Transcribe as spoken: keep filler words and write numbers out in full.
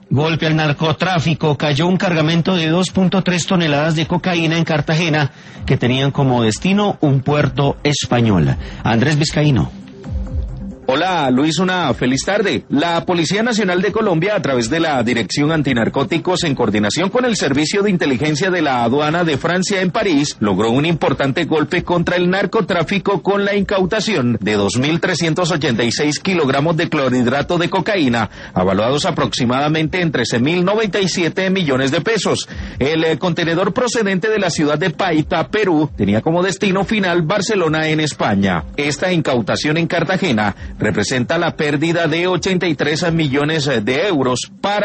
Golpe al narcotráfico. Cayó un cargamento de dos punto tres toneladas de cocaína en Cartagena que tenían como destino un puerto español. Andrés Vizcaíno. Hola Luis, una feliz tarde. La Policía Nacional de Colombia, a través de la Dirección Antinarcóticos, en coordinación con el Servicio de Inteligencia de la Aduana de Francia en París, logró un importante golpe contra el narcotráfico con la incautación de dos mil trescientos ochenta y seis kilogramos de clorhidrato de cocaína, avaluados aproximadamente en trece mil noventa y siete millones de pesos. El eh, contenedor procedente de la ciudad de Paita, Perú, tenía como destino final Barcelona, en España. Esta incautación en Cartagena representa la pérdida de ochenta y tres millones de euros para